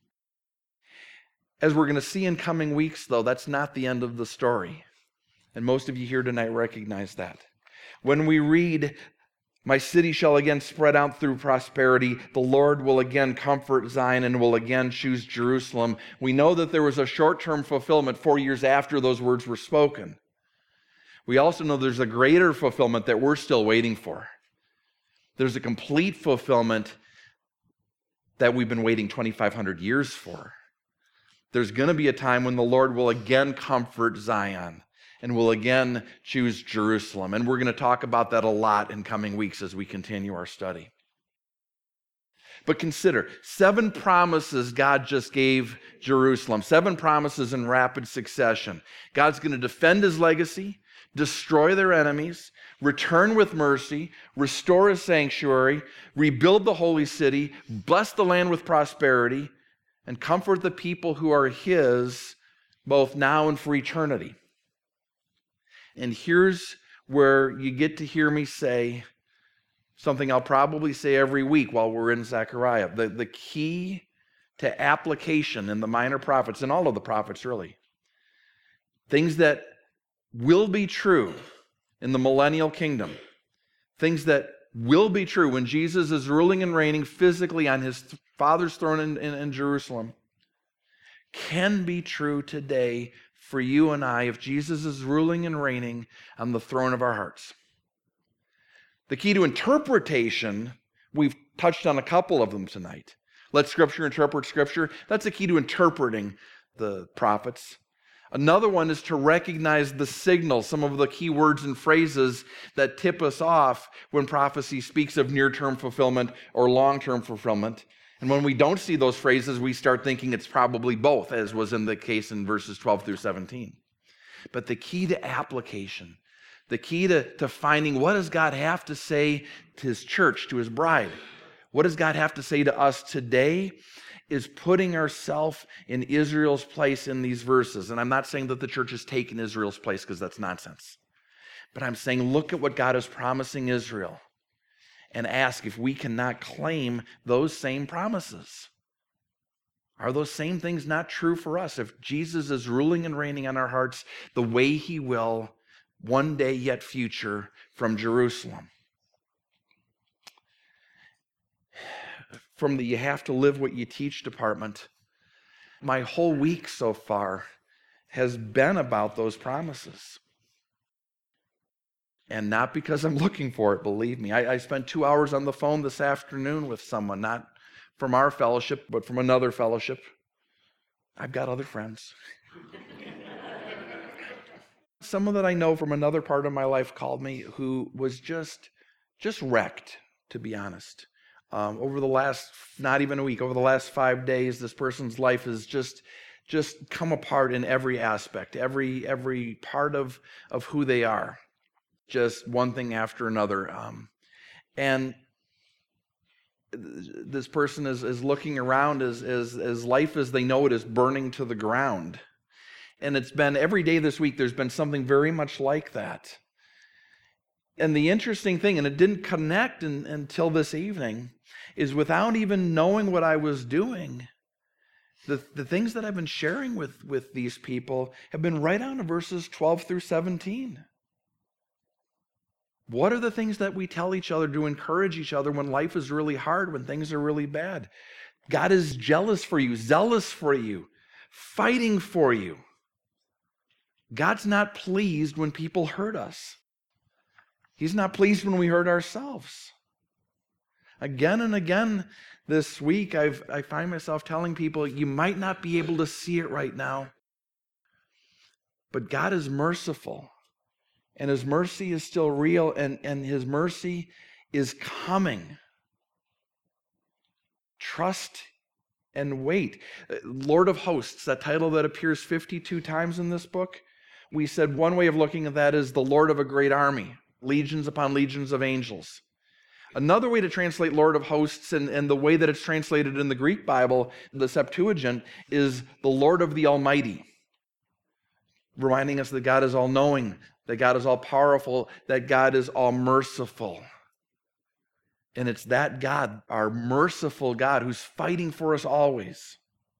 As we're going to see in coming weeks, though, that's not the end of the story. And most of you here tonight recognize that. When we read, my city shall again spread out through prosperity, the Lord will again comfort Zion and will again choose Jerusalem, we know that there was a short-term fulfillment four years after those words were spoken. We also know there's a greater fulfillment that we're still waiting for. There's a complete fulfillment that we've been waiting twenty-five hundred years for. There's going to be a time when the Lord will again comfort Zion and will again choose Jerusalem. And we're going to talk about that a lot in coming weeks as we continue our study. But consider, seven promises God just gave Jerusalem. Seven promises in rapid succession. God's going to defend his legacy, destroy their enemies, return with mercy, restore his sanctuary, rebuild the holy city, bless the land with prosperity, and comfort the people who are his both now and for eternity. And here's where you get to hear me say something I'll probably say every week while we're in Zechariah. The, the key to application in the minor prophets, and all of the prophets really, things that will be true in the millennial kingdom, things that will be true when Jesus is ruling and reigning physically on his th- Father's throne in, in, in Jerusalem, can be true today for you and I if Jesus is ruling and reigning on the throne of our hearts. The key to interpretation, we've touched on a couple of them tonight. Let Scripture interpret Scripture. That's the key to interpreting the prophets. Another one is to recognize the signals, some of the key words and phrases that tip us off when prophecy speaks of near-term fulfillment or long-term fulfillment. And when we don't see those phrases, we start thinking it's probably both, as was in the case in verses twelve through seventeen. But the key to application, The key to, to finding what does God have to say to his church, to his bride, what does God have to say to us today, is putting ourselves in Israel's place in these verses. And I'm not saying that the church has taken Israel's place, because that's nonsense. But I'm saying look at what God is promising Israel and ask if we cannot claim those same promises. Are those same things not true for us? If Jesus is ruling and reigning on our hearts the way he will one day yet future from Jerusalem. From the you have to live what you teach department, my whole week so far has been about those promises. And not because I'm looking for it, believe me. I, I spent two hours on the phone this afternoon with someone, not from our fellowship, but from another fellowship. I've got other friends. Someone that I know from another part of my life called me who was just, just wrecked, to be honest. Um, over the last, not even a week, over the last five days, this person's life has just, just come apart in every aspect, every, every part of, of who they are. Just one thing after another. Um, and this person is, is looking around as, as, as life as they know it is burning to the ground. And it's been every day this week, there's been something very much like that. And the interesting thing, and it didn't connect in, until this evening, is without even knowing what I was doing, the, the things that I've been sharing with, with these people have been right down to verses twelve through seventeen. What are the things that we tell each other to encourage each other when life is really hard, when things are really bad? God is jealous for you, zealous for you, fighting for you. God's not pleased when people hurt us. He's not pleased when we hurt ourselves. Again and again this week, I've, I find myself telling people, you might not be able to see it right now, but God is merciful. And his mercy is still real, and, and his mercy is coming. Trust and wait. Lord of Hosts, that title that appears fifty-two times in this book, we said one way of looking at that is the Lord of a great army, legions upon legions of angels. Another way to translate Lord of Hosts, and, and the way that it's translated in the Greek Bible, the Septuagint, is the Lord of the Almighty, reminding us that God is all-knowing, that God is all-powerful, that God is all-merciful. And it's that God, our merciful God, who's fighting for us always.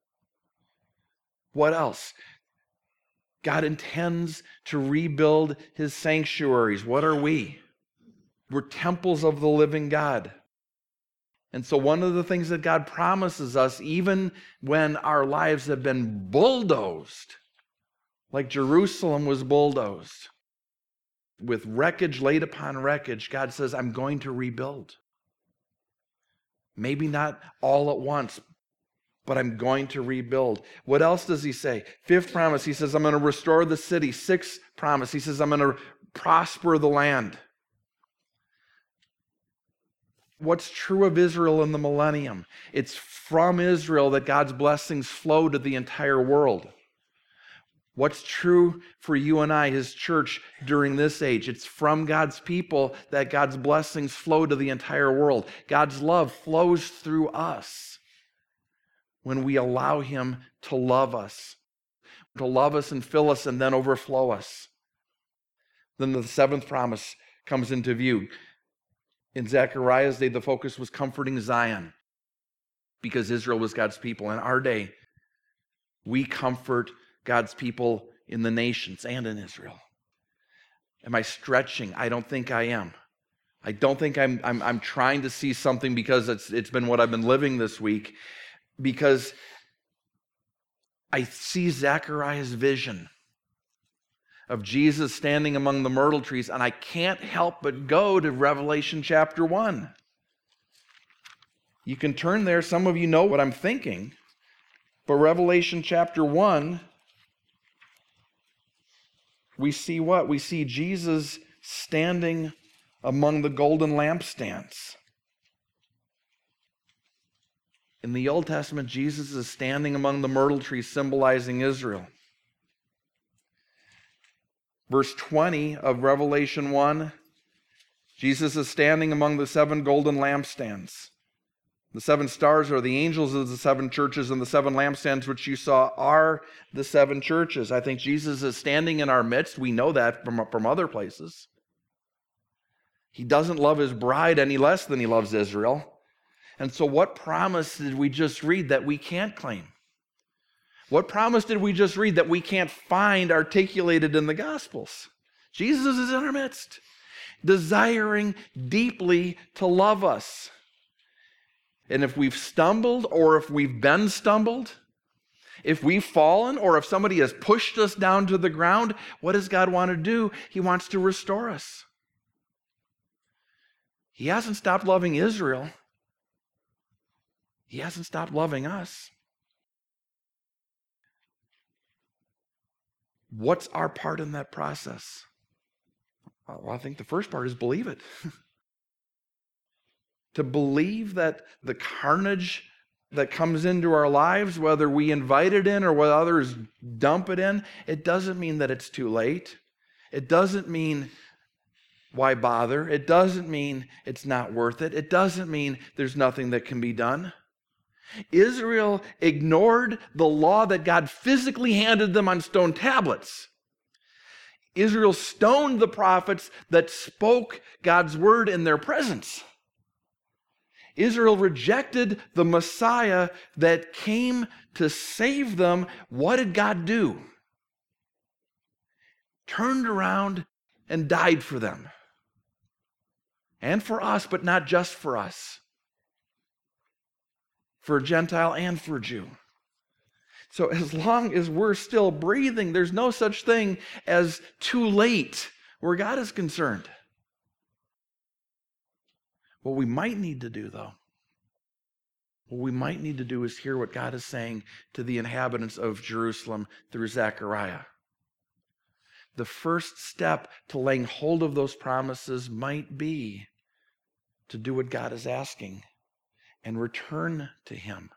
What else? God intends to rebuild his sanctuaries. What are we? We're temples of the living God. And so one of the things that God promises us, even when our lives have been bulldozed, like Jerusalem was bulldozed, with wreckage laid upon wreckage, God says, I'm going to rebuild. Maybe not all at once, but I'm going to rebuild. What else does he say? Fifth promise, he says, I'm going to restore the city. Sixth promise, he says, I'm going to prosper the land. What's true of Israel in the millennium? It's from Israel that God's blessings flow to the entire world. What's true for you and I, his church, during this age? It's from God's people that God's blessings flow to the entire world. God's love flows through us when we allow him to love us, to love us and fill us and then overflow us. Then the seventh promise comes into view. In Zechariah's day, the focus was comforting Zion because Israel was God's people. In our day, we comfort God's people in the nations and in Israel. Am I stretching? I don't think I am. I don't think I'm, I'm, I'm trying to see something because it's, it's been what I've been living this week, because I see Zechariah's vision of Jesus standing among the myrtle trees, and I can't help but go to Revelation chapter one. You can turn there. Some of you know what I'm thinking. But Revelation chapter one, we see what? We see Jesus standing among the golden lampstands. In the Old Testament, Jesus is standing among the myrtle trees, symbolizing Israel. Verse twenty of Revelation one, Jesus is standing among the seven golden lampstands. The seven stars are the angels of the seven churches, and the seven lampstands which you saw are the seven churches. I think Jesus is standing in our midst. We know that from, from other places. He doesn't love his bride any less than he loves Israel. And so what promise did we just read that we can't claim? What promise did we just read that we can't find articulated in the Gospels? Jesus is in our midst, desiring deeply to love us. And if we've stumbled or if we've been stumbled, if we've fallen or if somebody has pushed us down to the ground, what does God want to do? He wants to restore us. He hasn't stopped loving Israel. He hasn't stopped loving us. What's our part in that process? Well, I think the first part is believe it. To believe that the carnage that comes into our lives, whether we invite it in or whether others dump it in, it doesn't mean that it's too late. It doesn't mean why bother. It doesn't mean it's not worth it. It doesn't mean there's nothing that can be done. Israel ignored the law that God physically handed them on stone tablets. Israel stoned the prophets that spoke God's word in their presence. Israel rejected the Messiah that came to save them. What did God do? Turned around and died for them. And for us, but not just for us. For Gentile and for Jew. So as long as we're still breathing, there's no such thing as too late where God is concerned. What we might need to do, though, what we might need to do is hear what God is saying to the inhabitants of Jerusalem through Zechariah. The first step to laying hold of those promises might be to do what God is asking and return to Him.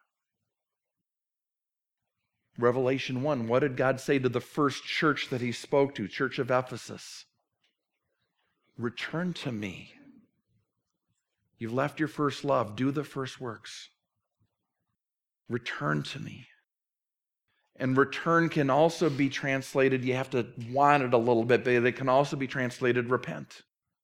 Revelation one, what did God say to the first church that He spoke to, Church of Ephesus? Return to me. You've left your first love. Do the first works. Return to me. And return can also be translated, you have to want it a little bit, but it can also be translated repent.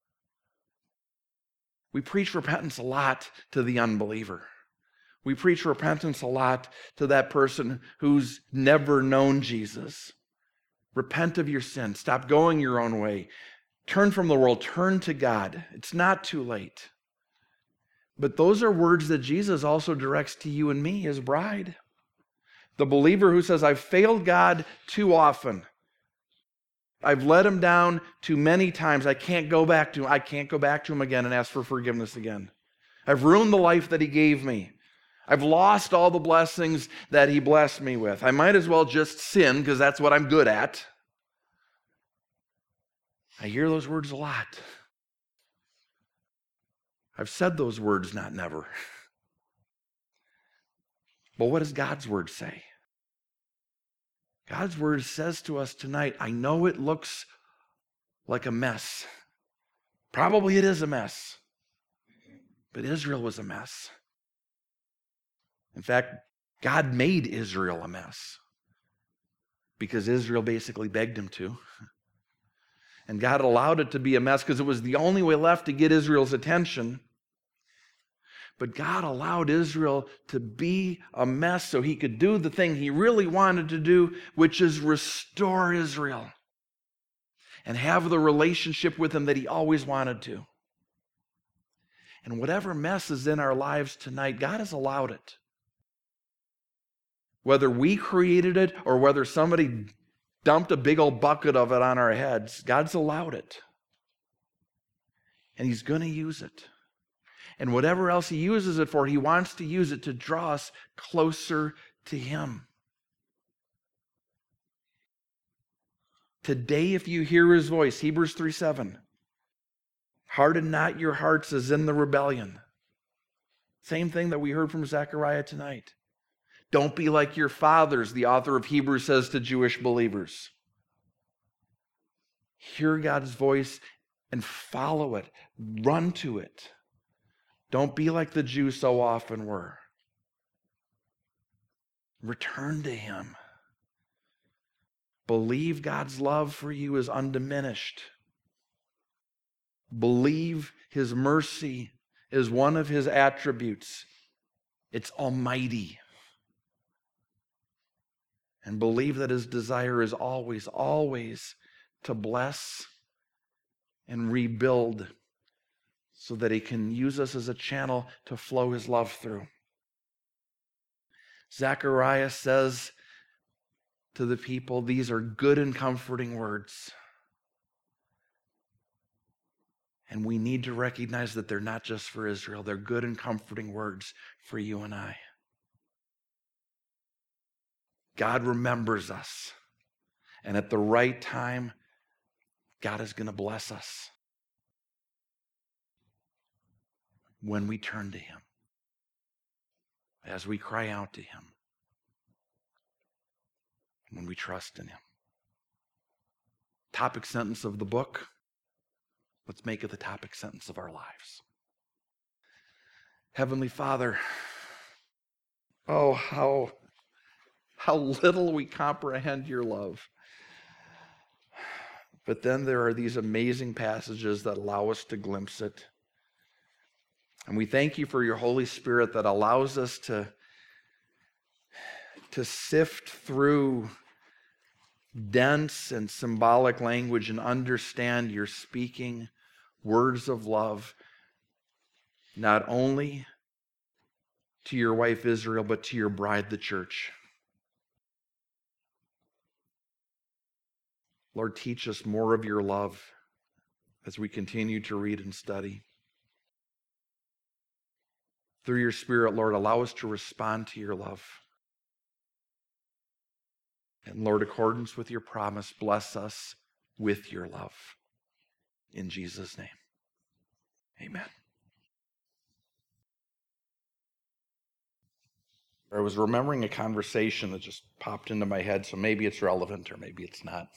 We preach repentance a lot to the unbeliever. We preach repentance a lot to that person who's never known Jesus. Repent of your sin. Stop going your own way. Turn from the world. Turn to God. It's not too late. But those are words that Jesus also directs to you and me, His bride. The believer who says, I've failed God too often. I've let Him down too many times. I can't go back to Him. I can't go back to Him again and ask for forgiveness again. I've ruined the life that He gave me. I've lost all the blessings that He blessed me with. I might as well just sin because that's what I'm good at. I hear those words a lot. I've said those words, not never. But what does God's word say? God's word says to us tonight, I know it looks like a mess. Probably it is a mess. But Israel was a mess. In fact, God made Israel a mess because Israel basically begged Him to. And God allowed it to be a mess because it was the only way left to get Israel's attention. But God allowed Israel to be a mess so He could do the thing He really wanted to do, which is restore Israel and have the relationship with Him that He always wanted to. And whatever mess is in our lives tonight, God has allowed it. Whether we created it or whether somebody dumped a big old bucket of it on our heads, God's allowed it. And He's going to use it. And whatever else He uses it for, He wants to use it to draw us closer to Him. Today, if you hear His voice, Hebrews three seven, harden not your hearts as in the rebellion. Same thing that we heard from Zechariah tonight. Don't be like your fathers, the author of Hebrews says to Jewish believers. Hear God's voice and follow it. Run to it. Don't be like the Jews so often were. Return to him. Believe God's love for you is undiminished. Believe his mercy is one of his attributes. It's almighty. And believe that his desire is always, always to bless and rebuild so that he can use us as a channel to flow his love through. Zechariah says to the people, these are good and comforting words. And we need to recognize that they're not just for Israel. They're good and comforting words for you and I. God remembers us. And at the right time, God is going to bless us when we turn to him, as we cry out to him, when we trust in him. Topic sentence of the book. Let's make it the topic sentence of our lives. Heavenly Father, oh, how, how little we comprehend your love. But then there are these amazing passages that allow us to glimpse it. And we thank you for your Holy Spirit that allows us to, to sift through dense and symbolic language and understand your speaking words of love, not only to your wife Israel, but to your bride, the church. Lord, teach us more of your love as we continue to read and study. Through your Spirit, Lord, allow us to respond to your love. And Lord, in accordance with your promise, bless us with your love. In Jesus' name, amen. I was remembering a conversation that just popped into my head, so maybe it's relevant or maybe it's not.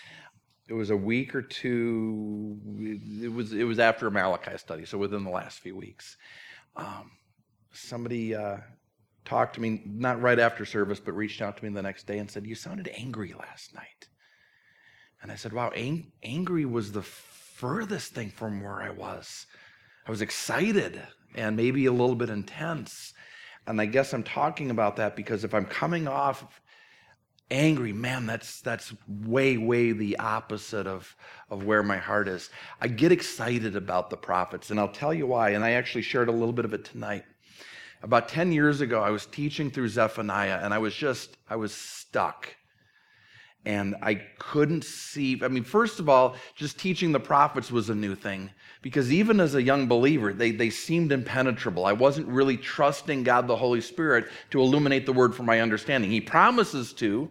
It was a week or two, it was it was after a Malachi study, so within the last few weeks. Um, somebody uh, talked to me, not right after service, but reached out to me the next day and said, you sounded angry last night. And I said, wow, ang- angry was the furthest thing from where I was. I was excited and maybe a little bit intense. And I guess I'm talking about that because if I'm coming off angry, man, that's that's way, way the opposite of, of where my heart is. I get excited about the prophets, and I'll tell you why, and I actually shared a little bit of it tonight. About ten years ago, I was teaching through Zephaniah, and I was just, I was stuck. And I couldn't see, I mean, first of all, just teaching the prophets was a new thing, because even as a young believer, they, they seemed impenetrable. I wasn't really trusting God the Holy Spirit to illuminate the word for my understanding. He promises to,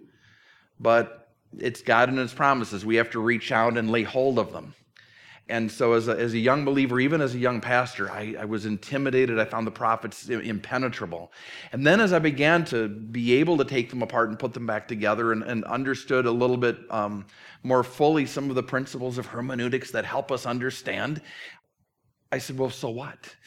but it's God and his promises. We have to reach out and lay hold of them. And so as a, as a young believer, even as a young pastor, I, I was intimidated. I found the prophets impenetrable. And then as I began to be able to take them apart and put them back together and, and understood a little bit um, more fully some of the principles of hermeneutics that help us understand, I said, well, so what?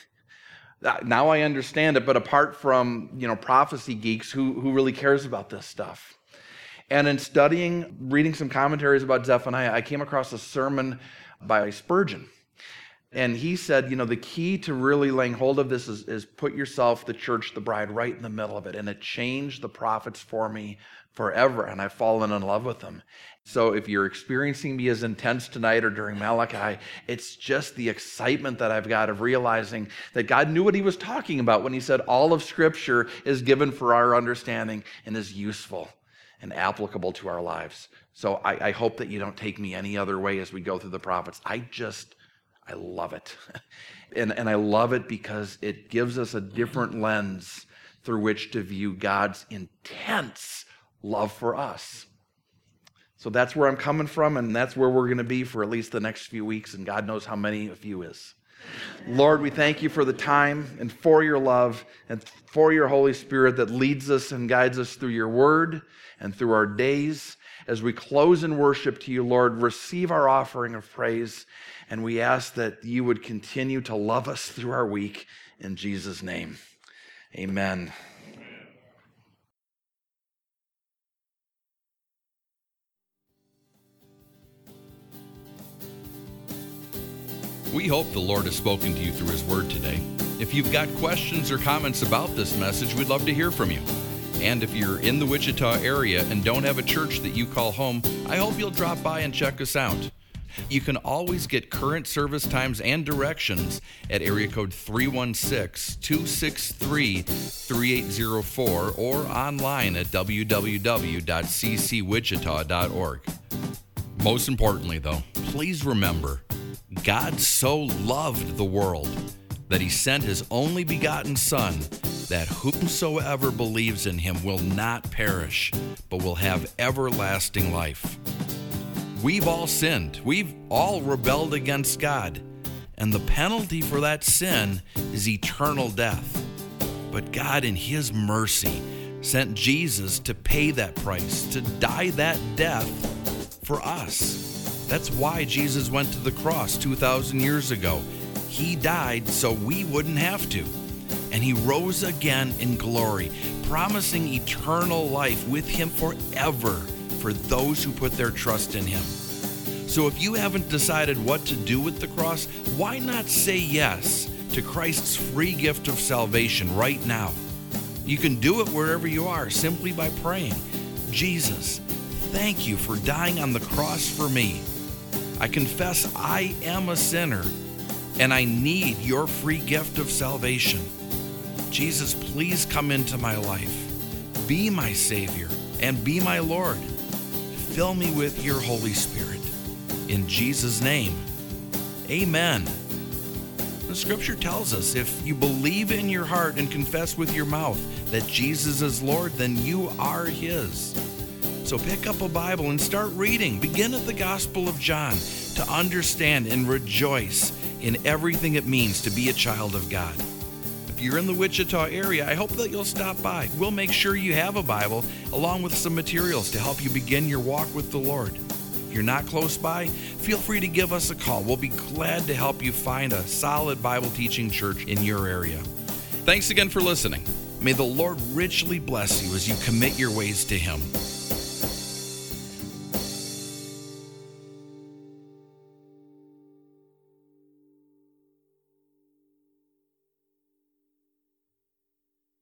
Now I understand it, but apart from, you know, prophecy geeks, who, who really cares about this stuff? And in studying, reading some commentaries about Zephaniah, I came across a sermon by Spurgeon. And he said, you know, the key to really laying hold of this is, is put yourself, the church, the bride, right in the middle of it. And it changed the prophets for me forever. And I've fallen in love with them. So if you're experiencing me as intense tonight or during Malachi, it's just the excitement that I've got of realizing that God knew what he was talking about when he said all of Scripture is given for our understanding and is useful and applicable to our lives. So I, I hope that you don't take me any other way as we go through the prophets. I just, I love it. and, and I love it because it gives us a different lens through which to view God's intense love for us. So that's where I'm coming from, and that's where we're going to be for at least the next few weeks, and God knows how many of you is. Lord, we thank you for the time and for your love and for your Holy Spirit that leads us and guides us through your word and through our days. as we close in worship to you, Lord, receive our offering of praise, and we ask that you would continue to love us through our week. In Jesus' name, amen. We hope the Lord has spoken to you through His Word today. If you've got questions or comments about this message, we'd love to hear from you. And if you're in the Wichita area and don't have a church that you call home, I hope you'll drop by and check us out. You can always get current service times and directions at area code three one six, two six three, three eight zero four or online at w w w dot c c wichita dot org. Most importantly, though, please remember, God so loved the world that He sent His only begotten Son, that whomsoever believes in Him will not perish, but will have everlasting life. We've all sinned. We've all rebelled against God. And the penalty for that sin is eternal death. But God, in His mercy, sent Jesus to pay that price, to die that death for us. That's why Jesus went to the cross two thousand years ago. He died so we wouldn't have to. And He rose again in glory, promising eternal life with Him forever for those who put their trust in Him. So if you haven't decided what to do with the cross, why not say yes to Christ's free gift of salvation right now? You can do it wherever you are simply by praying, Jesus, thank you for dying on the cross for me. I confess I am a sinner, and I need your free gift of salvation. Jesus, please come into my life. Be my Savior and be my Lord. Fill me with your Holy Spirit. In Jesus' name, amen. The Scripture tells us if you believe in your heart and confess with your mouth that Jesus is Lord, then you are His. So pick up a Bible and start reading. Begin at the Gospel of John to understand and rejoice in everything it means to be a child of God. If you're in the Wichita area, I hope that you'll stop by. We'll make sure you have a Bible along with some materials to help you begin your walk with the Lord. If you're not close by, feel free to give us a call. We'll be glad to help you find a solid Bible teaching church in your area. Thanks again for listening. May the Lord richly bless you as you commit your ways to Him.